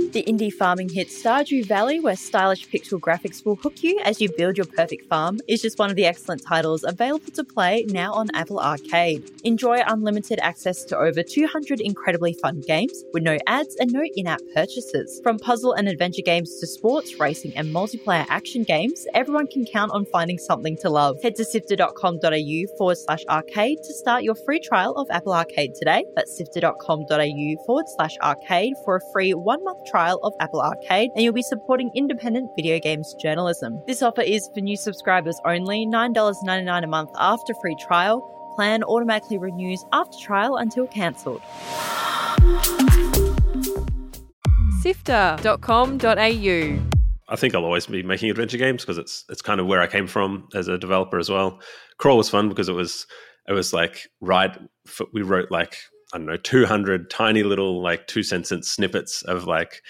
The indie farming hit Stardew Valley, where stylish pixel graphics will hook you as you build your perfect farm, is just one of the excellent titles available to play now on Apple Arcade. Enjoy unlimited access to over 200 incredibly fun games with no ads and no in-app purchases. From puzzle and adventure games to sports, racing and multiplayer action games, everyone can count on finding something to love. Head to sifter.com.au/arcade to start your free trial of Apple Arcade today. That's sifter.com.au/arcade for a free 1-month trial of Apple Arcade, and you'll be supporting independent video games journalism. This offer is for new subscribers only, $9.99 a month after free trial. Plan automatically renews after trial until cancelled. Sifter.com.au. I think I'll always be making adventure games because it's kind of where I came from as a developer as well. Crawl was fun because it was like we wrote like, I don't know, 200 tiny little like 2-sentence snippets of like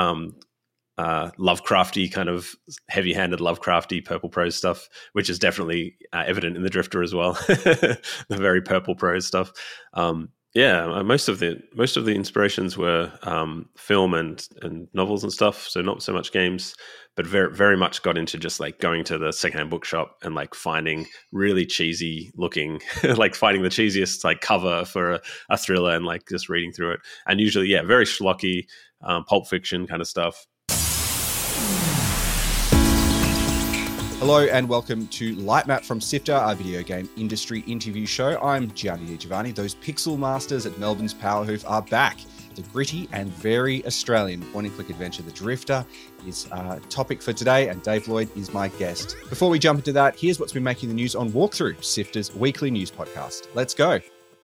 Lovecrafty kind of heavy-handed Lovecrafty purple prose stuff, which is definitely evident in the Drifter as well. The very purple prose stuff. Most of the inspirations were film and novels and stuff. So not so much games, but very very much got into just like going to the secondhand bookshop and like finding really cheesy looking, like finding the cheesiest like cover for a thriller and like just reading through it. And usually, very schlocky, Pulp Fiction kind of stuff. Hello and welcome to Lightmap from Sifter, our video game industry interview show. I'm Gianni Di Giovanni. Those pixel masters at Melbourne's Powerhoof are back. The gritty and very Australian point-and-click adventure, The Drifter, is our topic for today, and Dave Lloyd is my guest. Before we jump into that, here's what's been making the news on Walkthrough, Sifter's weekly news podcast. Let's go.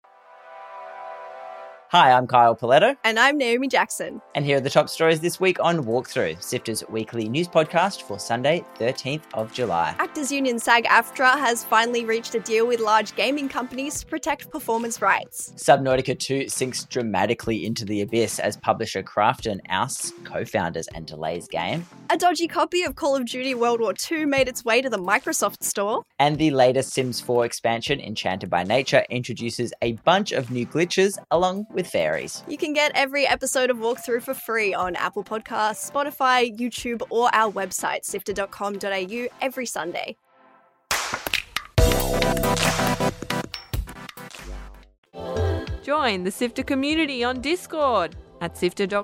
Hi, I'm Kyle Paletto. And I'm Naomi Jackson. And here are the top stories this week on Walkthrough, Sifter's weekly news podcast for Sunday, 13th of July. Actors Union SAG-AFTRA has finally reached a deal with large gaming companies to protect performance rights. Subnautica 2 sinks dramatically into the abyss as publisher Krafton ousts co-founders and delays game. A dodgy copy of Call of Duty World War II made its way to the Microsoft Store. And the latest Sims 4 expansion, Enchanted by Nature, introduces a bunch of new glitches along with fairies. You can get every episode of Walkthrough for free on Apple Podcasts, Spotify, YouTube, or our website, sifter.com.au, every Sunday. Join the Sifter community on Discord at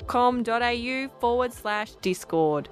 sifter.com.au/Discord.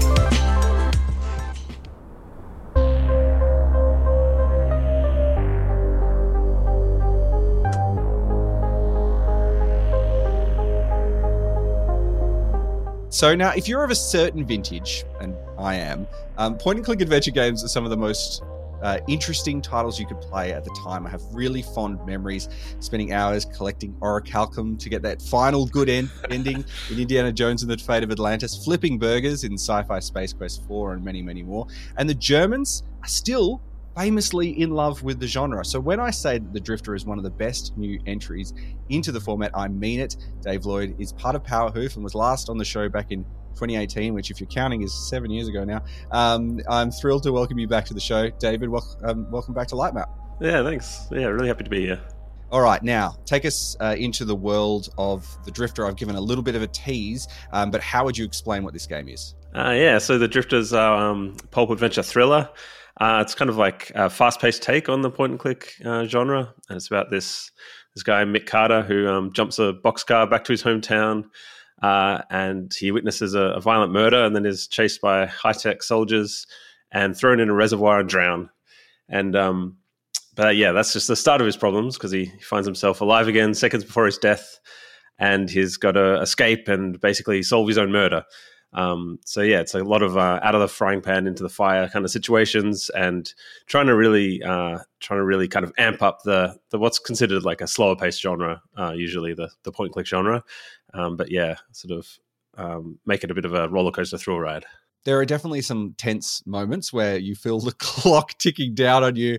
So now, if you're of a certain vintage, and I am, point-and-click adventure games are some of the most interesting titles you could play at the time. I have really fond memories spending hours collecting orichalcum to get that final good ending in Indiana Jones and the Fate of Atlantis, flipping burgers in Sci-Fi Space Quest 4, and many, many more. And the Germans are still famously in love with the genre. So when I say that The Drifter is one of the best new entries into the format, I mean it. Dave Lloyd is part of Powerhoof and was last on the show back in 2018, which if you're counting is 7 years ago now. I'm thrilled to welcome you back to the show. David, welcome back to Lightmap. Yeah, thanks. Yeah, really happy to be here. All right, now take us into the world of The Drifter. I've given a little bit of a tease, but how would you explain what this game is? So The Drifter's our pulp adventure thriller. It's kind of like a fast-paced take on the point-and-click genre. And it's about this guy, Mick Carter, who jumps a boxcar back to his hometown, and he witnesses a violent murder and then is chased by high-tech soldiers and thrown in a reservoir and drowned. And that's just the start of his problems, because he finds himself alive again seconds before his death, and he's got to escape and basically solve his own murder. It's a lot of out of the frying pan into the fire kind of situations, and trying to really kind of amp up the what's considered like a slower paced genre, usually the point and click genre. Make it a bit of a roller coaster thrill ride. There are definitely some tense moments where you feel the clock ticking down on you,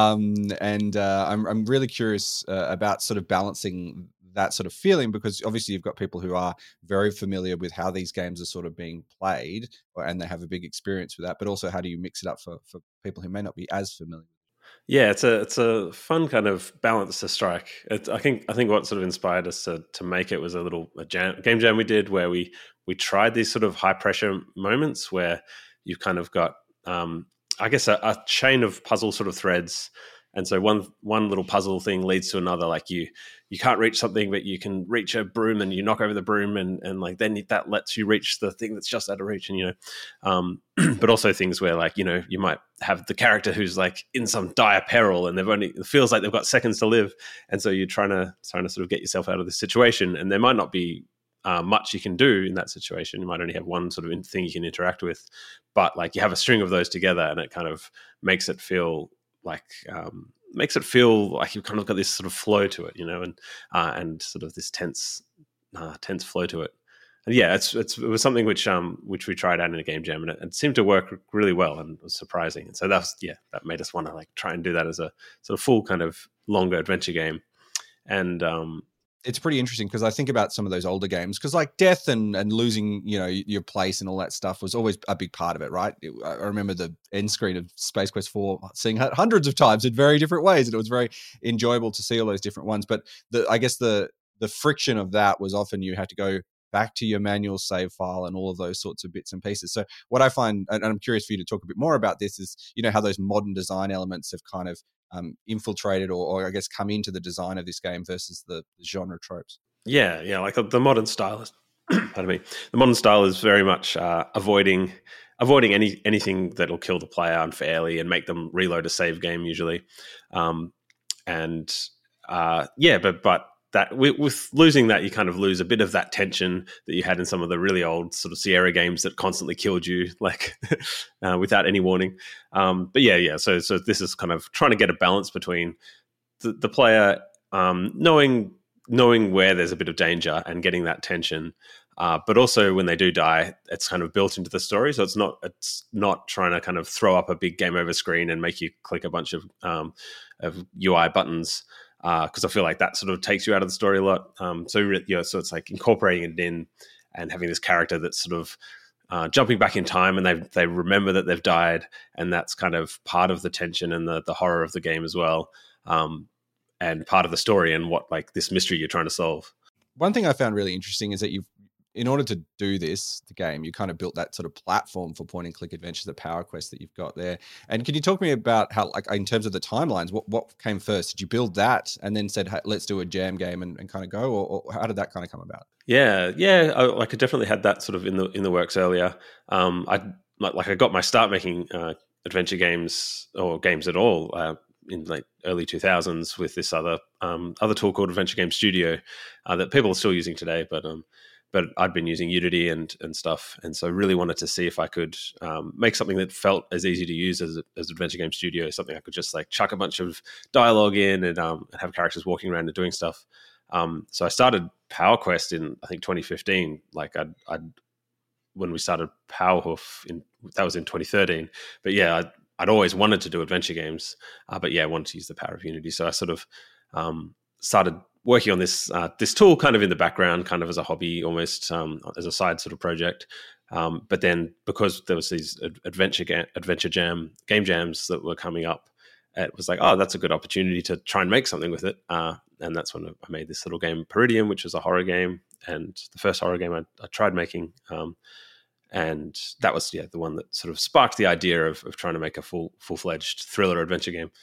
I'm really curious about sort of balancing that sort of feeling, because obviously you've got people who are very familiar with how these games are sort of being played, and they have a big experience with that, but also how do you mix it up for people who may not be as familiar? Yeah, it's a fun kind of balance to strike. I think what sort of inspired us to make it was a game jam we did where we tried these sort of high pressure moments where you've kind of got I guess a chain of puzzle sort of threads, and so one little puzzle thing leads to another. Like you can't reach something, but you can reach a broom, and you knock over the broom, and like then that lets you reach the thing that's just out of reach. And but also things where like you might have the character who's like in some dire peril, and it feels like they've got seconds to live, and so you're trying to sort of get yourself out of this situation, and there might not be much you can do in that situation. You might only have one sort of thing you can interact with, but like you have a string of those together, and it kind of makes it feel like you've kind of got this sort of flow to it, and sort of this tense flow to it. And yeah, it was something which we tried out in a game jam, and it seemed to work really well, and was surprising. And so that made us want to like try and do that as a sort of full kind of longer adventure game. And it's pretty interesting because I think about some of those older games, because like death and losing, your place and all that stuff was always a big part of it, right? I remember the end screen of Space Quest 4 seeing it hundreds of times in very different ways, and it was very enjoyable to see all those different ones. But I guess the friction of that was often you had to go back to your manual save file and all of those sorts of bits and pieces. So what I find, and I'm curious for you to talk a bit more about this, is how those modern design elements have kind of infiltrated or I guess come into the design of this game versus the genre tropes. Yeah, like the modern style is pardon me. The modern style is very much avoiding anything that'll kill the player unfairly and make them reload a save game usually. But that with losing that, you kind of lose a bit of that tension that you had in some of the really old sort of Sierra games that constantly killed you, like without any warning. But yeah. So this is kind of trying to get a balance between the player knowing where there's a bit of danger and getting that tension, but also when they do die, it's kind of built into the story. So it's not trying to kind of throw up a big game over screen and make you click a bunch of UI buttons. Because I feel like that sort of takes you out of the story a lot. So it's like incorporating it in and having this character that's sort of jumping back in time, and they remember that they've died, and that's kind of part of the tension and the horror of the game as well, and part of the story and what like this mystery you're trying to solve. One thing I found really interesting is that in order to do the game, you kind of built that sort of platform for point and click adventures at PowerQuest that you've got there. And can you talk to me about how, like, in terms of the timelines, what came first? Did you build that and then said, hey, let's do a jam game and kind of go, or how did that kind of come about? Yeah. I definitely had that sort of in the works earlier. I got my start making adventure games or games at all in like early 2000s with this other tool called Adventure Game Studio that people are still using today, but I'd been using Unity and stuff, and so really wanted to see if I could make something that felt as easy to use as Adventure Game Studio, something I could just like chuck a bunch of dialogue in and have characters walking around and doing stuff. So I started PowerQuest in I think 2015. Like when we started Powerhoof that was in 2013. But yeah, I'd always wanted to do adventure games, but yeah, I wanted to use the power of Unity. So I sort of started working on this tool kind of in the background, kind of as a hobby, almost as a side sort of project. But then because there was these adventure jam game jams that were coming up, it was like, oh, that's a good opportunity to try and make something with it. And that's when I made this little game, Peridium, which was a horror game, and the first horror game I tried making. And that was the one that sort of sparked the idea of trying to make a full-fledged thriller adventure game.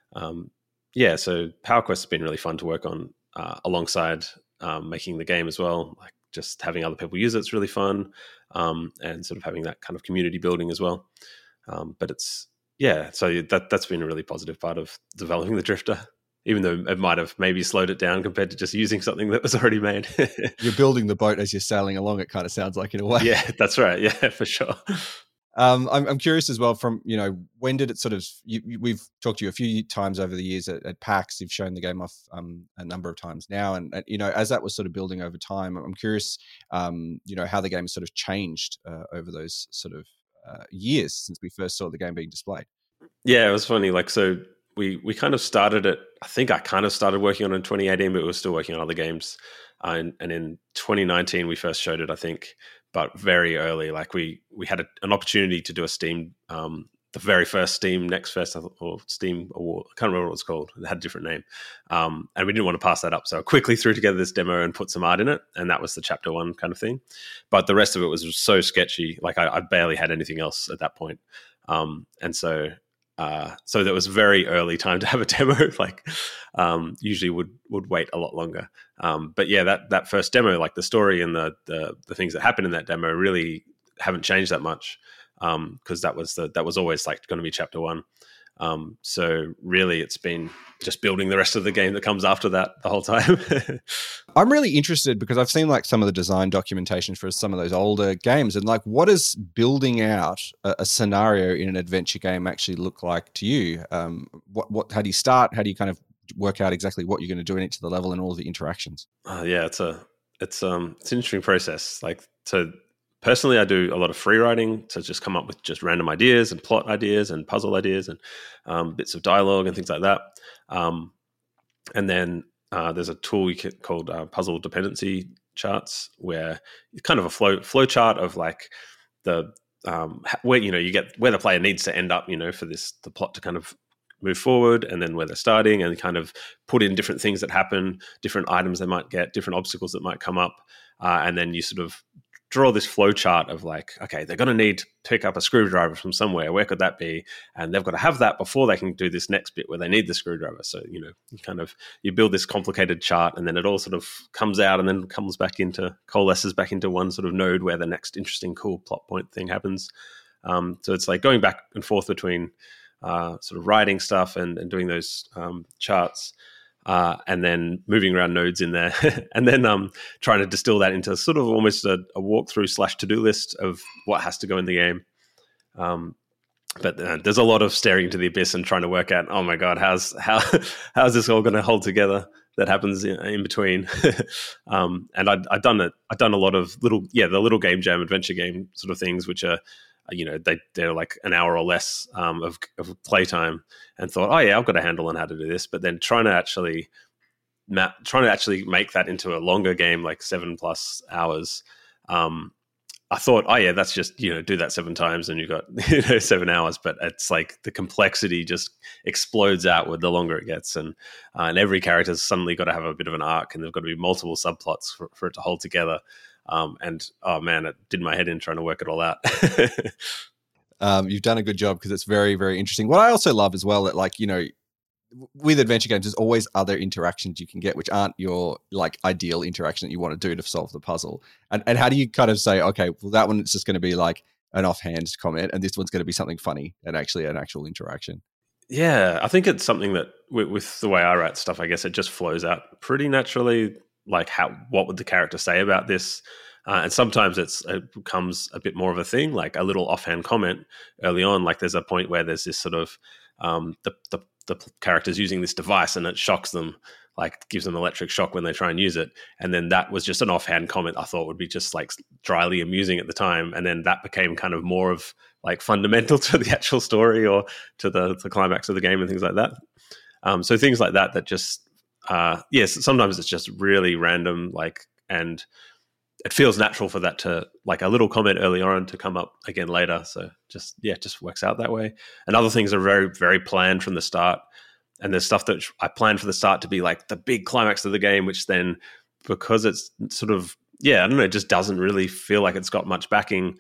So PowerQuest has been really fun to work on alongside making the game as well. Like just having other people use it's really fun, and sort of having that kind of community building as well. But so that's been a really positive part of developing the Drifter, even though it might have maybe slowed it down compared to just using something that was already made. You're building the boat as you're sailing along, it kind of sounds like, in a way. Yeah, that's right. Yeah, for sure. I'm curious as well from, when did it sort of, we've talked to you a few times over the years at PAX, you've shown the game off a number of times now. And, as that was sort of building over time, I'm curious, how the game has sort of changed over those sort of years since we first saw the game being displayed. Yeah, it was funny. Like, so we kind of started it, I think I kind of started working on it in 2018, but we were still working on other games. And in 2019, we first showed it, I think, but very early. Like we had an opportunity to do a Steam the very first Steam Next Fest or Steam Award. I can't remember what it was called. It had a different name. And we didn't want to pass that up. So I quickly threw together this demo and put some art in it. And that was the chapter 1 kind of thing. But the rest of it was so sketchy. Like I barely had anything else at that point. And so that was very early time to have a demo. Like usually would wait a lot longer. But yeah, that first demo, like the story and the things that happened in that demo really haven't changed that much. Because that was always like going to be chapter 1. So really it's been just building the rest of the game that comes after that the whole time. I'm really interested because I've seen like some of the design documentation for some of those older games, and like, what does building out a scenario in an adventure game actually look like to you? How do you start? How do you kind of work out exactly what you're going to do in each of the level and all of the interactions? Yeah, it's an interesting process. Like, so personally, I do a lot of free writing to just come up with just random ideas and plot ideas and puzzle ideas and bits of dialogue and things like that. And then there's a tool called puzzle dependency charts, where it's kind of a flow chart of like the where you get where the player needs to end up, for the plot to kind of move forward, and then where they're starting, and kind of put in different things that happen, different items they might get, different obstacles that might come up, and then you sort of draw this flow chart of like, okay, they're going to need to pick up a screwdriver from somewhere. Where could that be? And they've got to have that before they can do this next bit where they need the screwdriver. So, you build this complicated chart, and then it all sort of comes out and then coalesces back into one sort of node where the next interesting, cool plot point thing happens. So it's like going back and forth between sort of writing stuff and doing those charts. And then moving around nodes in there, and then trying to distill that into sort of almost a walkthrough / to-do list of what has to go in the game. But there's a lot of staring into the abyss and trying to work out, oh my God, how's this all going to hold together? That happens in between. And I've done a lot of the little game jam adventure game sort of things, which are, they're like an hour or less of playtime, and thought, oh yeah, I've got a handle on how to do this. But then trying to actually make that into a longer game, like 7+ hours, I thought, oh yeah, that's just, do that 7 times and you've got 7 hours. But it's like the complexity just explodes outward the longer it gets, and every character's suddenly got to have a bit of an arc, and there've got to be multiple subplots for it to hold together. And oh man, it did my head in trying to work it all out. You've done a good job, because it's very, very interesting. What I also love as well, that with adventure games, there's always other interactions you can get, which aren't your like ideal interaction that you want to do to solve the puzzle. And how do you kind of say, okay, well, that one is just going to be like an offhand comment, and this one's going to be something funny and actually an actual interaction? Yeah, I think it's something that with the way I write stuff, I guess it just flows out pretty naturally. Like, what would the character say about this? And sometimes it becomes a bit more of a thing, like a little offhand comment early on. Like there's a point where there's this sort of the character's using this device and it shocks them, like gives them electric shock when they try and use it. And then that was just an offhand comment I thought would be just like dryly amusing at the time. And then that became kind of more of like fundamental to the actual story or to the climax of the game and things like that. So things like that just, yes, sometimes it's just really random, and it feels natural for that to, like a little comment early on, to come up again later. So it just works out that way. And other things are very, very planned from the start. And there's stuff that I planned for the start to be like the big climax of the game, which then, because it's sort of, I don't know, it just doesn't really feel like it's got much backing,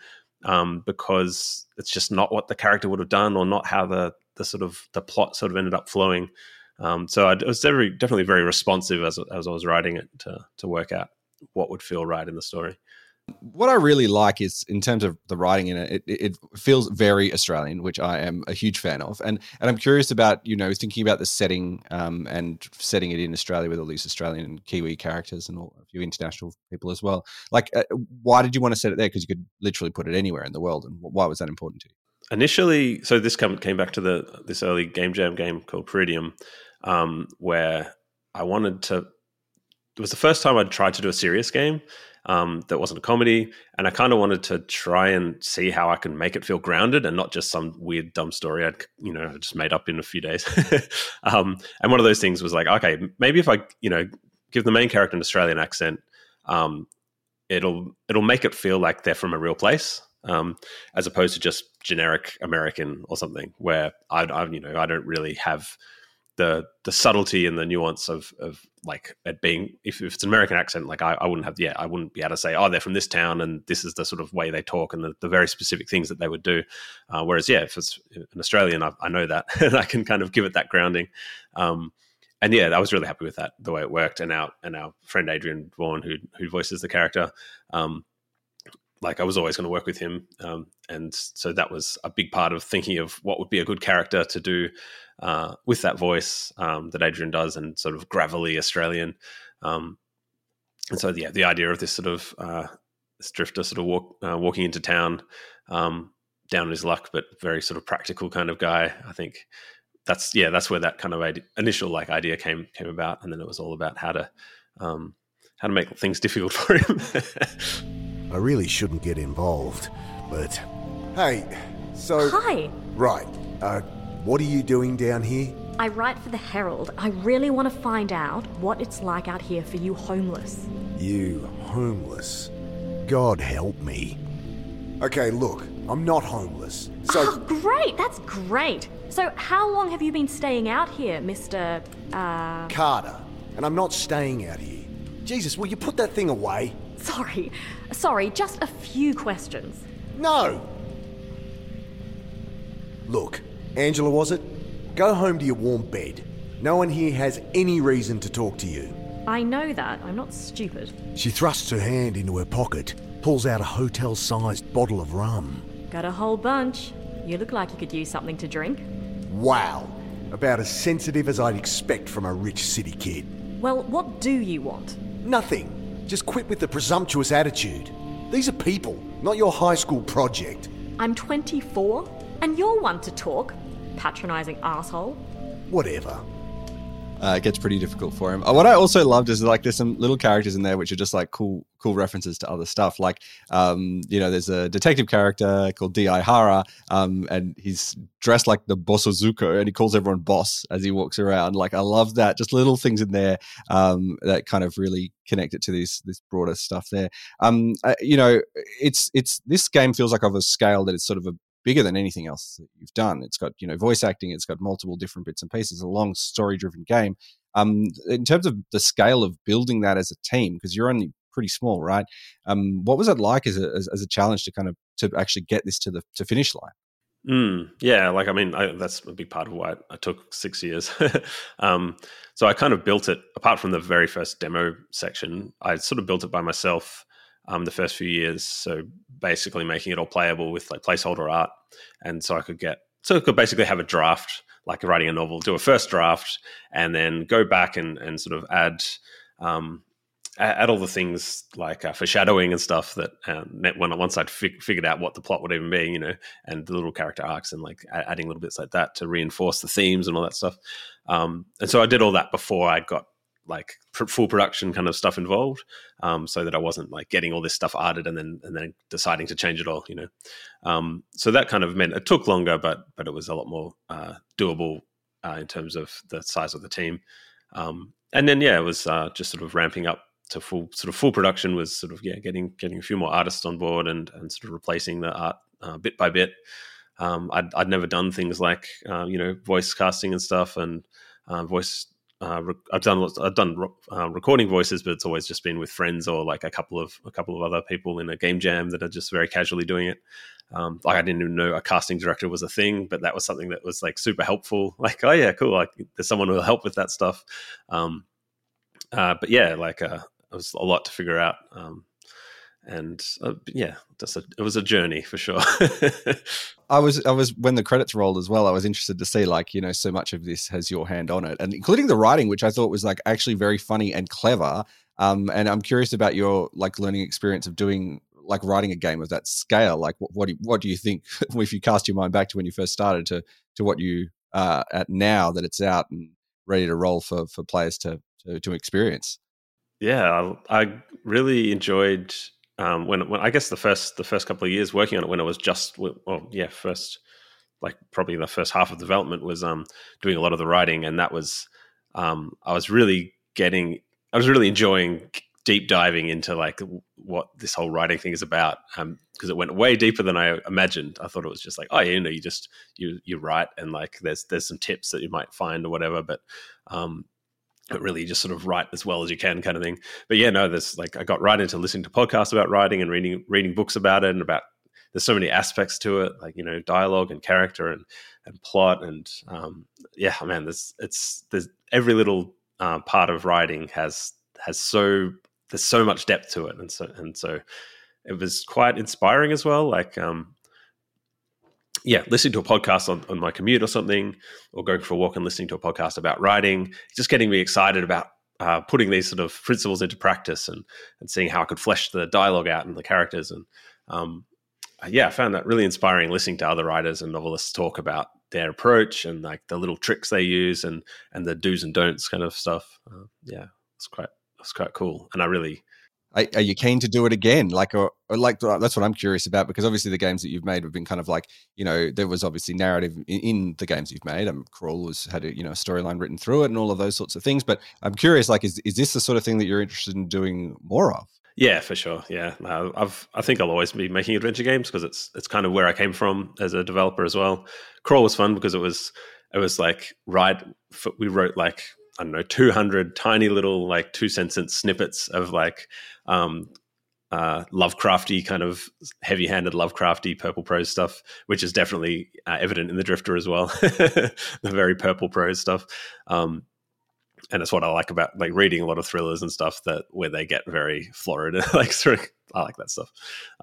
because it's just not what the character would have done, or not how the plot sort of ended up flowing. So I was definitely very responsive as I was writing it to work out what would feel right in the story. What I really like is, in terms of the writing in it, it feels very Australian, which I am a huge fan of. And I'm curious about, thinking about the setting and setting it in Australia with all these Australian and Kiwi characters and a few international people as well. Like, why did you want to set it there? Because you could literally put it anywhere in the world. And why was that important to you? Initially, so this came back to this early game jam game called Peridium, where I wanted to. It was the first time I'd tried to do a serious game that wasn't a comedy, and I kind of wanted to try and see how I can make it feel grounded and not just some weird dumb story I just made up in a few days. And one of those things was like, okay, maybe if I give the main character an Australian accent, it'll make it feel like they're from a real place. as opposed to just generic American or something, where I don't really have the subtlety and the nuance of like it being, if it's an American accent, like I wouldn't be able to say, oh, they're from this town and this is the sort of way they talk and the very specific things that they would do. Whereas, if it's an Australian, I know that and I can kind of give it that grounding. And yeah, I was really happy with that, the way it worked. And our friend Adrian Vaughan, who voices the character, like I was always going to work with him. And so that was a big part of thinking of what would be a good character to do with that voice that Adrian does, and sort of gravelly Australian. And so, the idea of this sort of this drifter sort of walking into town, down on his luck, but very sort of practical kind of guy. I think that's where that kind of initial idea came about, and then it was all about how to make things difficult for him. I really shouldn't get involved, but hey, so Hi. Right, what are you doing down here? I write for the Herald. I really want to find out what it's like out here for you homeless. You homeless? God help me. Okay, look, I'm not homeless. So Oh, great. That's great. So how long have you been staying out here, Mr. Carter, and I'm not staying out here. Jesus, will you put that thing away? Sorry, just a few questions. No! Look, Angela, was it? Go home to your warm bed. No one here has any reason to talk to you. I know that. I'm not stupid. She thrusts her hand into her pocket, pulls out a hotel-sized bottle of rum. Got a whole bunch. You look like you could use something to drink. Wow, about as sensitive as I'd expect from a rich city kid. Well, what do you want? Nothing. Just quit with the presumptuous attitude. These are people, not your high school project. I'm 24, and you're one to talk. Patronising asshole. Whatever. It gets pretty difficult for him. What I also loved is there's some little characters in there which are just like cool references to other stuff. Like, there's a detective character called D.I. Hara, and he's dressed like the Bossozuko, and he calls everyone boss as he walks around. Like, I love that. Just little things in there that kind of really connect it to this broader stuff there. It's this game feels like of a scale that it's sort of bigger than anything else that you've done. It's got, voice acting, it's got multiple different bits and pieces, a long story-driven game. In terms of the scale of building that as a team, because you're only pretty small, right? What was it like as a challenge to actually get this to finish line? Yeah, that's a big part of why I took 6 years. So I kind of built it, apart from the very first demo section, I sort of built it by myself the first few years. So basically making it all playable with like placeholder art. And so I could basically have a draft, like writing a novel, do a first draft, and then go back and sort of add all the things like foreshadowing and stuff that once I'd figured out what the plot would even be, and the little character arcs and like adding little bits like that to reinforce the themes and all that stuff. And so I did all that before I got like full production kind of stuff involved, so that I wasn't like getting all this stuff arted and then deciding to change it all, so that kind of meant it took longer, but it was a lot more doable in terms of the size of the team. And then it was just sort of ramping up to full production, was sort of getting a few more artists on board and sort of replacing the art bit by bit. I'd never done things like voice casting and stuff, and voice. I've done recording voices, but it's always just been with friends or like a couple of other people in a game jam that are just very casually doing it. Like I didn't even know a casting director was a thing, but that was something that was like super helpful. Like, oh yeah, cool. Like there's someone who will help with that stuff. But yeah, it was a lot to figure out. It was a journey for sure. I was when the credits rolled as well, I was interested to see so much of this has your hand on it, and including the writing, which I thought was like actually very funny and clever. And I'm curious about your like learning experience of doing like writing a game of that scale. Like what do you think if you cast your mind back to when you first started to what you at now that it's out and ready to roll for players to experience? Yeah, I really enjoyed when I guess the first couple of years working on it, when it was just probably the first half of development was doing a lot of the writing, and that was I was really enjoying deep diving into like what this whole writing thing is about, because it went way deeper than I imagined. I thought it was just like, oh, you know, you write and like there's some tips that you might find or whatever, but really just sort of write as well as you can kind of thing. But yeah, no, there's like, I got right into listening to podcasts about writing and reading books about it, and about, there's so many aspects to it, like, you know, dialogue and character and plot. And yeah, man, there's every little part of writing has there's so much depth to it. And so it was quite inspiring as well. Like, listening to a podcast on my commute or something, or going for a walk and listening to a podcast about writing, just getting me excited about putting these sort of principles into practice and seeing how I could flesh the dialogue out and the characters. And I found that really inspiring, listening to other writers and novelists talk about their approach and like the little tricks they use and the do's and don'ts kind of stuff. It's quite cool. And I really... Are you keen to do it again? Like, or like, that's what I'm curious about, because obviously the games that you've made have been kind of like, you know, there was obviously narrative in the games you've made. Crawl had a storyline written through it and all of those sorts of things. But I'm curious, like, is this the sort of thing that you're interested in doing more of? Yeah, for sure. Yeah, I think I'll always be making adventure games because it's kind of where I came from as a developer as well. Crawl was fun because it was like we wrote like, I don't know, 200 tiny little like 2-sentence snippets of like Lovecrafty kind of heavy-handed Lovecrafty purple prose stuff, which is definitely evident in the Drifter as well, the very purple prose stuff. And it's what I like about like reading a lot of thrillers and stuff where they get very florid. Like, sort of, I like that stuff.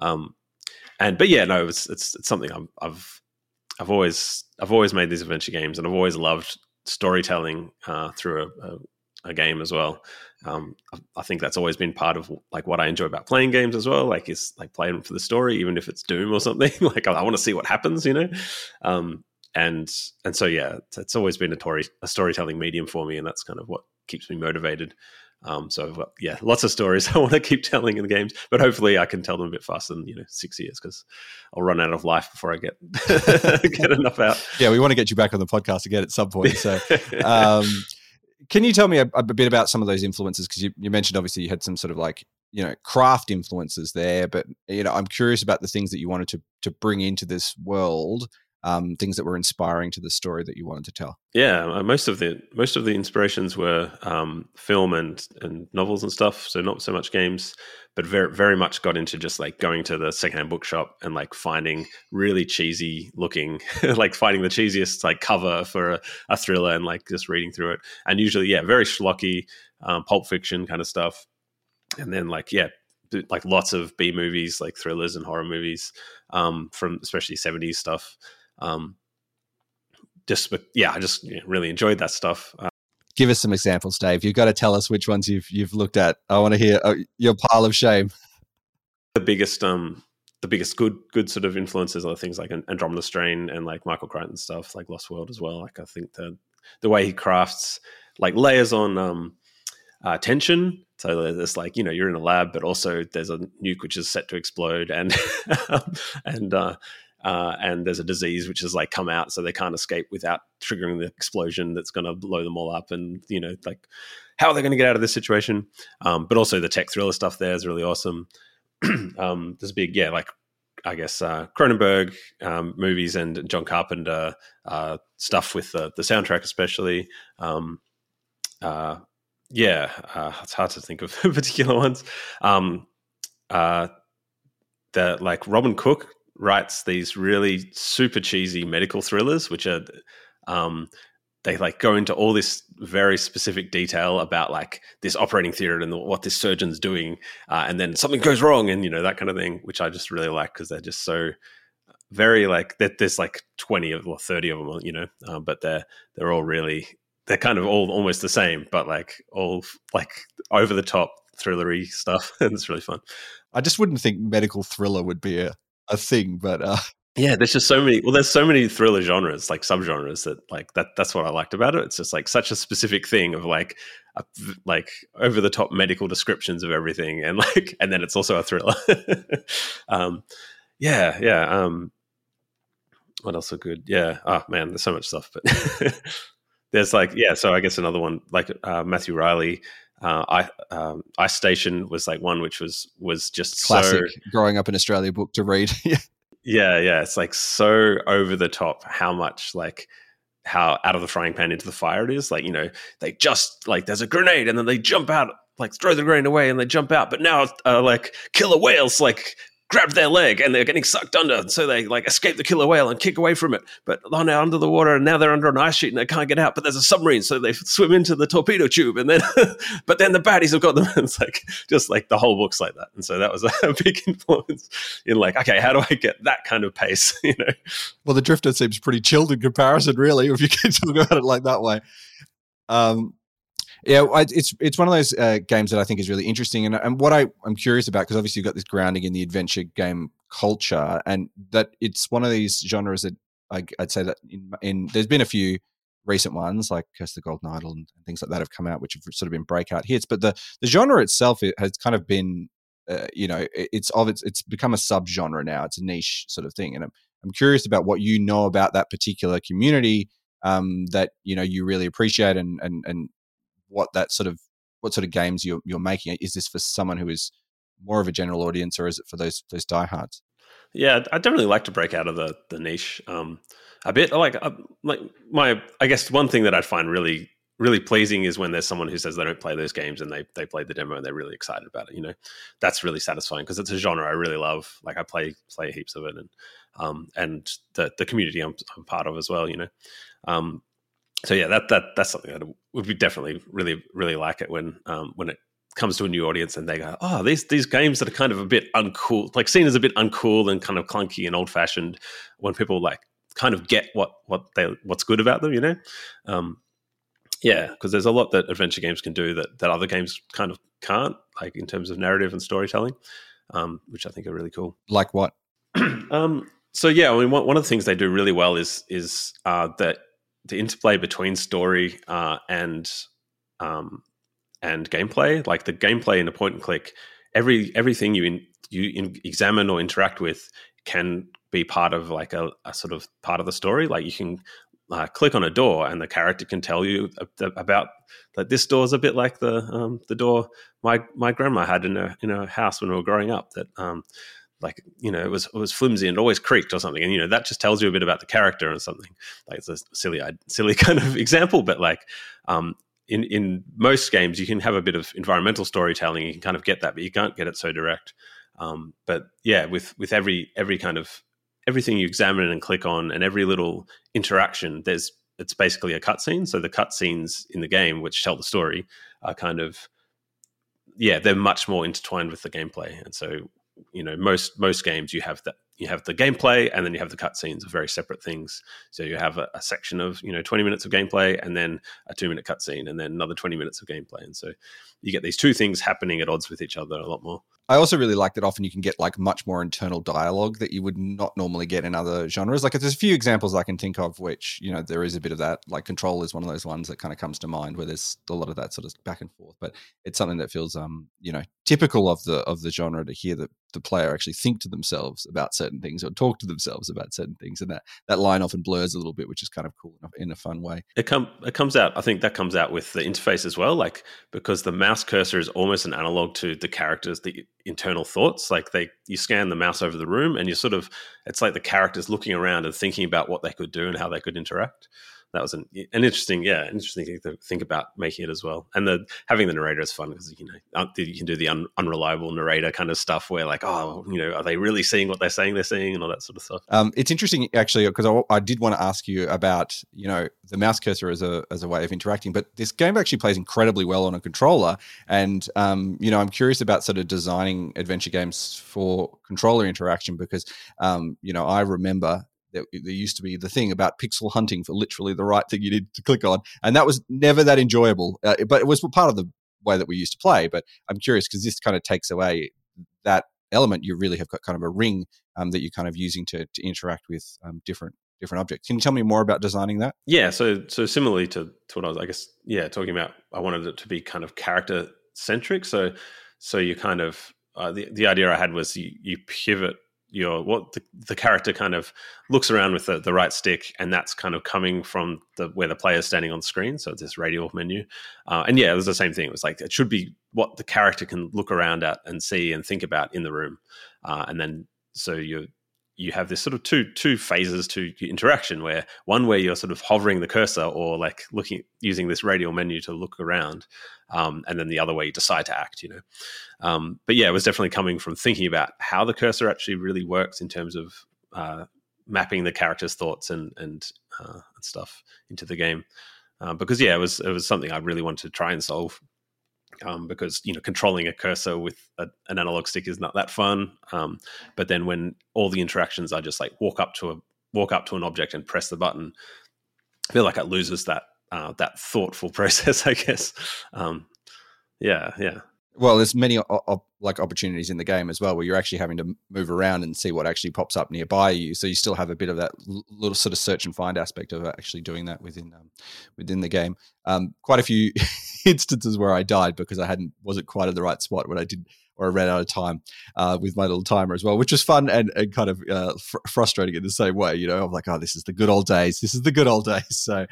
It's something I've always made these adventure games, and I've always loved storytelling through a game as well. I think that's always been part of like what I enjoy about playing games as well. Like, is like playing for the story, even if it's Doom or something. Like, I want to see what happens, you know. And so it's always been a storytelling medium for me, and that's kind of what keeps me motivated. So I've got, lots of stories I want to keep telling in the games, but hopefully I can tell them a bit faster than 6 years, because I'll run out of life before I get enough out. Yeah, we want to get you back on the podcast again at some point. So, can you tell me a bit about some of those influences? Because you mentioned obviously you had some sort of like craft influences there, but I'm curious about the things that you wanted to bring into this world. Things that were inspiring to the story that you wanted to tell. Yeah, most of the inspirations were film and novels and stuff. So not so much games, but very, very much got into just like going to the secondhand bookshop and like finding really cheesy looking, like finding the cheesiest like cover for a thriller and like just reading through it. And usually, very schlocky, Pulp Fiction kind of stuff. And then like lots of B movies, like thrillers and horror movies, from especially 70s stuff. I just really enjoyed that stuff. Give us some examples, Dave. You've got to tell us which ones you've looked at. I want to hear your pile of shame. The biggest good sort of influences are things like Andromeda Strain and like Michael Crichton stuff, like Lost World as well. Like, I think the way he crafts like layers on tension. So there's like, you're in a lab, but also there's a nuke which is set to explode, and and there's a disease which has like come out, so they can't escape without triggering the explosion that's going to blow them all up. And like, how are they going to get out of this situation? But also the tech thriller stuff there is really awesome. There's a big I guess Cronenberg movies and John Carpenter stuff with the soundtrack especially. It's hard to think of particular ones. Like Robin Cook writes these really super cheesy medical thrillers, which are they like go into all this very specific detail about like this operating theater and what this surgeon's doing, and then something goes wrong, and that kind of thing, which I just really like because they're just so very like there's like 20 or 30 of them, but they're all really, they're kind of all almost the same, but like all like over the top thrillery stuff, and it's really fun. I just wouldn't think medical thriller would be a thing, but there's just so many. Well, there's so many thriller genres, like subgenres, that like that's what I liked about it. It's just like such a specific thing of like over the top medical descriptions of everything, and then it's also a thriller. What else are good? Yeah. Oh man, there's so much stuff, but there's like so I guess another one like Matthew Riley. Ice Station was like one which was just classic so, growing up in Australia book to read. yeah. It's like so over the top how much like how out of the frying pan into the fire it is. Like, they just like there's a grenade and then they jump out, like throw the grenade away and they jump out. But now like killer whales like grabbed their leg and they're getting sucked under. So they like escape the killer whale and kick away from it. But they're now under the water and now they're under an ice sheet and they can't get out. But there's a submarine. So they swim into the torpedo tube and then, but then the baddies have got them. And it's like, just like the whole book's like that. And so that was a big influence in like, okay, how do I get that kind of pace? Well, the Drifter seems pretty chilled in comparison, really, if you can talk about it like that way. Yeah, it's one of those games that I think is really interesting, and what I'm curious about, because obviously you've got this grounding in the adventure game culture, and that it's one of these genres that I'd say that in there's been a few recent ones like Curse of the Golden Idol and things like that have come out, which have sort of been breakout hits, but the genre itself it has kind of been it's become a subgenre now. It's a niche sort of thing, and I'm curious about what you know about that particular community that you really appreciate, and what sort of games you're making. Is this for someone who is more of a general audience, or is it for those diehards? Yeah, I definitely like to break out of the niche a bit. I guess one thing that I'd find really really pleasing is when there's someone who says they don't play those games and they played the demo and they're really excited about it. That's really satisfying because it's a genre I really love. Like I play heaps of it, and the community I'm part of as well. So yeah, that's something that would be definitely really really like it when it comes to a new audience and they go, oh, these games that are kind of a bit uncool, like seen as a bit uncool and kind of clunky and old fashioned, when people like kind of get what's good about them, yeah, because there's a lot that adventure games can do that other games kind of can't, like in terms of narrative and storytelling, which I think are really cool. Like what? So yeah, I mean, one of the things they do really well is that the interplay between story and gameplay. Like the gameplay in a point and click, everything you examine or interact with can be part of like a sort of part of the story. Like you can click on a door and the character can tell you about that this door is a bit like the door my grandma had in her house when we were growing up, that it was flimsy and always creaked or something, and that just tells you a bit about the character and something. Like it's a silly kind of example, but like in most games you can have a bit of environmental storytelling, you can kind of get that, but you can't get it so direct. But yeah, with every kind of everything you examine and click on and every little interaction, it's basically a cutscene. So the cutscenes in the game, which tell the story, are kind of, yeah, they're much more intertwined with the gameplay. And so, most games you have the gameplay and then you have the cutscenes are very separate things. So you have a section of 20 minutes of gameplay and then a 2-minute cutscene and then another 20 minutes of gameplay. And so you get these two things happening at odds with each other a lot more. I also really like that often you can get like much more internal dialogue that you would not normally get in other genres. Like there's a few examples I can think of which, there is a bit of that. Like Control is one of those ones that kind of comes to mind where there's a lot of that sort of back and forth, but it's something that feels typical of the genre, to hear the player actually think to themselves about certain things or talk to themselves about certain things, and that line often blurs a little bit, which is kind of cool in a fun way. It comes out. I think that comes out with the interface as well, like because the mouse cursor is almost an analog to the characters, the internal thoughts. Like you scan the mouse over the room and it's like the characters looking around and thinking about what they could do and how they could interact. That was an interesting thing to think about making it as well. And having the narrator is fun because you can do the unreliable narrator kind of stuff where like, are they really seeing what they're saying and all that sort of stuff. It's interesting actually because I did want to ask you about the mouse cursor as a way of interacting, but this game actually plays incredibly well on a controller. And I'm curious about sort of designing adventure games for controller interaction because I remember there used to be the thing about pixel hunting for literally the right thing you need to click on. And that was never that enjoyable, but it was part of the way that we used to play. But I'm curious because this kind of takes away that element. You really have got kind of a ring that you're kind of using to interact with different objects. Can you tell me more about designing that? Yeah. So similarly to what I was, I guess, talking about, I wanted it to be kind of character centric. So you kind of, the idea I had was you pivot the character kind of looks around with the right stick, and that's kind of coming from where the player is standing on the screen. So it's this radial menu. And yeah, it was the same thing. It was like, it should be what the character can look around at and see and think about in the room. And then, so you have this sort of two phases to interaction, where you're sort of hovering the cursor or like using this radial menu to look around. And then the other way you decide to act, But yeah, it was definitely coming from thinking about how the cursor actually really works in terms of mapping the character's thoughts and stuff into the game. Because yeah, it was something I really wanted to try and solve. Because controlling a cursor with an analog stick is not that fun. But then when all the interactions are just like walk up to an object and press the button, I feel like it loses that thoughtful process, I guess. Yeah. Well, there's many like opportunities in the game as well, where you're actually having to move around and see what actually pops up nearby you. So you still have a bit of that little sort of search and find aspect of actually doing that within the game. Quite a few instances where I died because I wasn't quite at the right spot when I did, or I ran out of time with my little timer as well, which was fun and kind of frustrating in the same way. I'm like, oh, this is the good old days. So.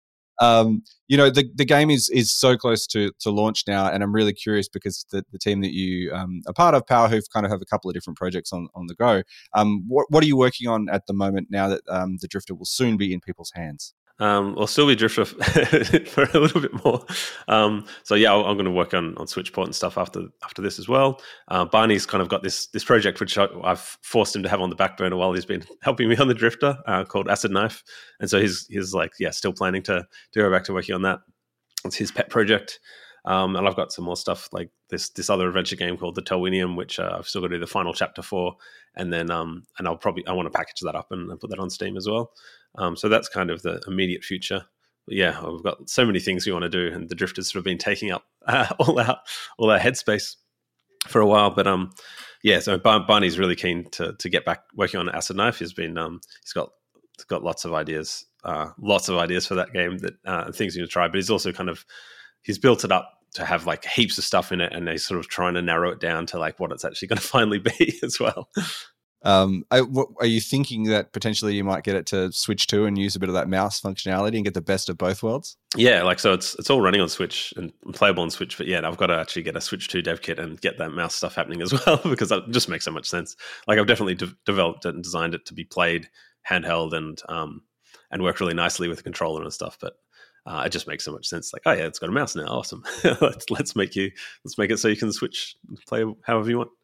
The game is so close to launch now, and I'm really curious because the team that you are part of, Powerhoof, kind of have a couple of different projects on the go. What are you working on at the moment now that the Drifter will soon be in people's hands? I'll still be Drifter for a little bit more. So yeah, I'm going to work on Switch port and stuff after this as well. Barney's kind of got this project which I've forced him to have on the back burner while he's been helping me on the Drifter, called Acid Knife, and so he's like, yeah, still planning to go back to working on that. It's his pet project. And I've got some more stuff like this other adventure game called the Telwinium, which I've still got to do the final chapter for, and then I want to package that up and put that on Steam as well. So that's kind of the immediate future. But yeah, we've got so many things we want to do, and the Drifter's sort of been taking up all our headspace for a while. But yeah, so Barney's really keen to get back working on Acid Knife. He's got lots of ideas for that game that things he's going to try. But he's built it up to have like heaps of stuff in it, and he's sort of trying to narrow it down to like what it's actually going to finally be as well. Are you thinking that potentially you might get it to Switch 2 and use a bit of that mouse functionality and get the best of both worlds? Yeah, like so it's all running on Switch and playable on Switch, but yeah, I've got to actually get a Switch 2 dev kit and get that mouse stuff happening as well, because that just makes so much sense. Like I've definitely developed it and designed it to be played handheld and work really nicely with the controller and stuff, but it just makes so much sense. Like, oh yeah, it's got a mouse now. Awesome. let's make it so you can switch, play however you want.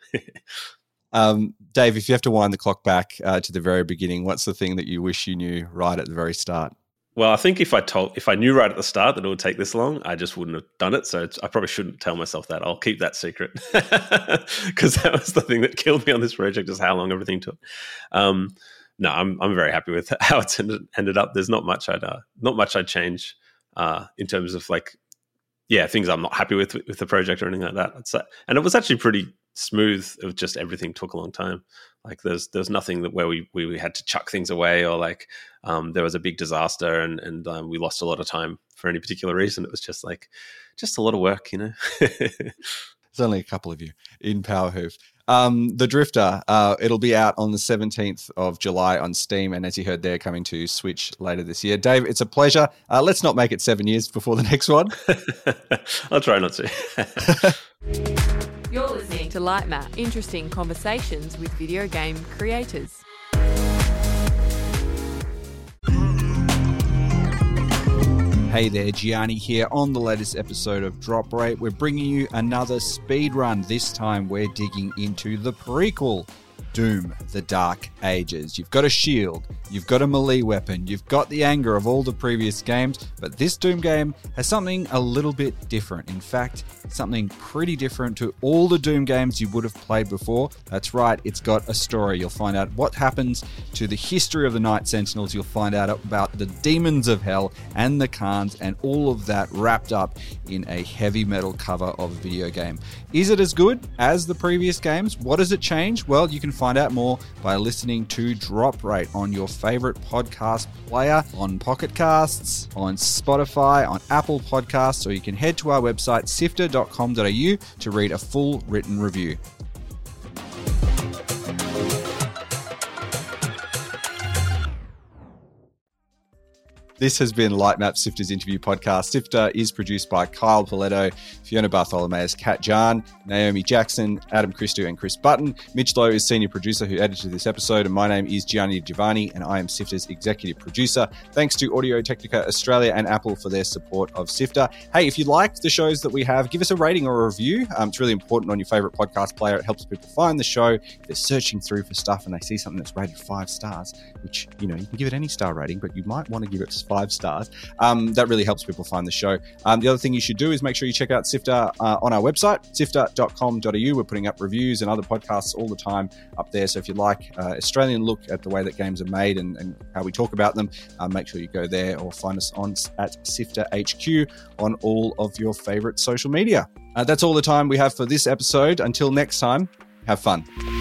Dave, if you have to wind the clock back to the very beginning, what's the thing that you wish you knew right at the very start? Well, I think if I knew right at the start that it would take this long, I just wouldn't have done it. So I probably shouldn't tell myself that. I'll keep that secret, because that was the thing that killed me on this project, is how long everything took. No, I'm very happy with how it's ended up. There's not much I'd change in terms of like, yeah, things I'm not happy with the project or anything like that. And it was actually pretty smooth. It was just everything took a long time. Like there's nothing where we had to chuck things away, or like there was a big disaster and we lost a lot of time for any particular reason. It was just a lot of work, There's only a couple of you in Powerhoof. The Drifter, it'll be out on the 17th of July on Steam, and as you heard, they're coming to Switch later this year. Dave, it's a pleasure. Let's not make it 7 years before the next one. I'll try not to. You're listening to Lightmap, interesting conversations with video game creators. Hey there, Gianni here on the latest episode of Drop Rate. We're bringing you another speed run. This time we're digging into the prequel, Doom, The Dark Ages. You've got a shield, you've got a melee weapon, you've got the anger of all the previous games, but this Doom game has something a little bit different. In fact, something pretty different to all the Doom games you would have played before. That's right, it's got a story. You'll find out what happens to the history of the Night Sentinels. You'll find out about the demons of hell and the Khans, and all of that wrapped up in a heavy metal cover of a video game. Is it as good as the previous games? What does it change? Well, you can find out more by listening to Drop Rate on your favorite podcast player, on Pocket Casts, on Spotify, on Apple Podcasts, or you can head to our website, sifter.com.au, to read a full written review. This has been Lightmap Sifter's interview podcast. Sifter is produced by Kyle Paletto, Fiona Bartholomeus, Kat Jan, Naomi Jackson, Adam Christou, and Chris Button. Mitch Lowe is senior producer who edited this episode, and my name is Gianni Giovanni, and I am Sifter's executive producer. Thanks to Audio Technica Australia and Apple for their support of Sifter. Hey, if you like the shows that we have, give us a rating or a review. It's really important on your favorite podcast player. It helps people find the show. If they're searching through for stuff and they see something that's rated 5 stars, which, you can give it any star rating, but you might want to give it 5 stars. That really helps people find the show. The other thing you should do is make sure you check out Sifter on our website, sifter.com.au. We're putting up reviews and other podcasts all the time up there. So if you like Australian look at the way that games are made and how we talk about them, make sure you go there or find us at Sifter HQ on all of your favorite social media. That's all the time we have for this episode. Until next time, have fun.